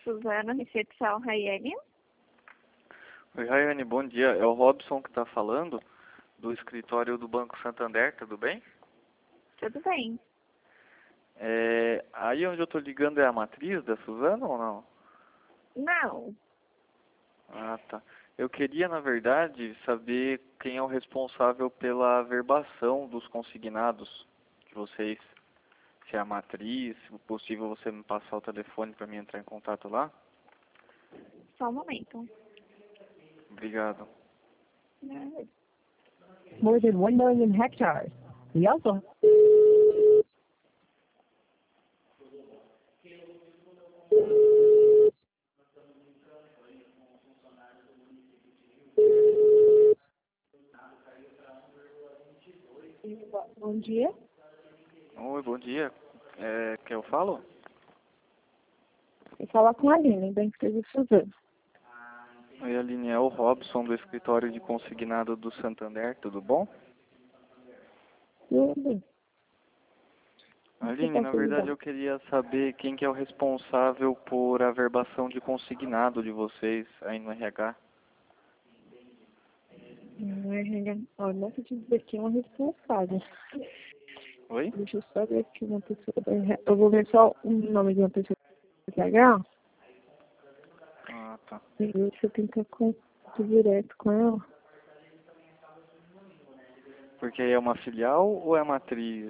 Suzana, recepção Raiane. Oi, Raiane, bom dia. É o Robson que está falando, do escritório do Banco Santander, tudo bem? Tudo bem? Aí onde eu estou ligando é a matriz da Suzana ou não? Não. Ah, tá. Eu queria, na verdade, saber quem é o responsável pela averbação dos consignados de vocês. Se é a matriz, se possível você me passar o telefone para mim entrar em contato lá. Só um momento. Obrigado. More than 1 million hectares. We also Bom dia. Oi, bom dia. Quem eu falo? Eu falo com a Aline, da empresa Suzana. Oi, Aline, é o Robson do escritório de consignado do Santander, tudo bom? Tudo bem. Aline, na verdade eu queria saber quem que é o responsável por averbação de consignado de vocês aí no RH. Olha, não sei te dizer quem é uma responsável. Oi? Deixa eu só ver aqui uma pessoa da RH. Eu vou ver só o nome de uma pessoa da RH. Ah, tá. E ver se eu tenho contato direto com ela. Porque aí é uma filial ou é matriz?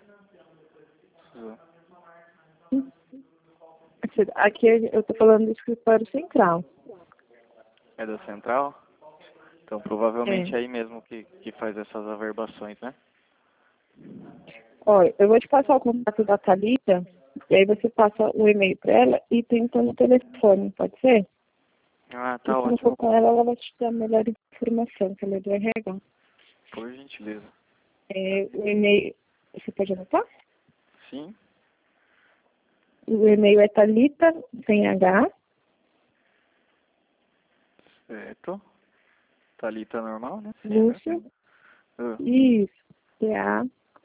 Aqui eu tô falando do escritório central. É da central? Então provavelmente É. é aí mesmo que faz essas averbações, né? Olha, eu vou te passar o contato da Thalita, e aí você passa o e-mail para ela e tenta no telefone, pode ser? Ah, E tá se não for ótimo. com ela vai te dar a melhor informação, que ela é do RH. Por gentileza. O e-mail, você pode anotar? Sim? O e-mail é Thalita, sem H, Certo. Thalita normal, né? Sim, né? Lúcio, Ah, isso, T-A,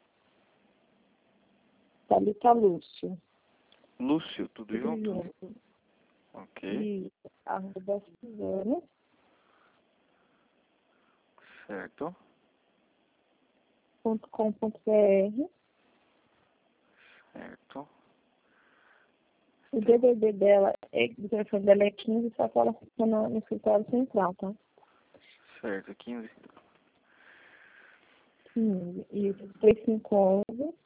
Thalita Lúcio, Lúcio, tudo tudo junto? junto. Ok. E arroba Suzana, Certo. .com.br. Certo. O DDD dela, o telefone dela é 15, só que ela fica no escritório central, tá? Certo, 15. 15. Isso, 3511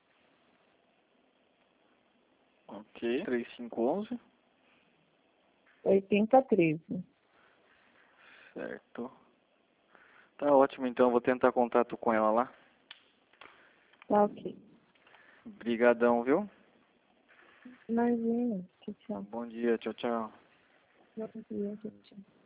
Ok. 3511. 8013. Certo. Tá ótimo, então eu vou tentar contato com ela lá. Tá ok. Obrigadão, viu? Imagina. Tchau, tchau. Bom dia, tchau, tchau. Bom dia, tchau, tchau.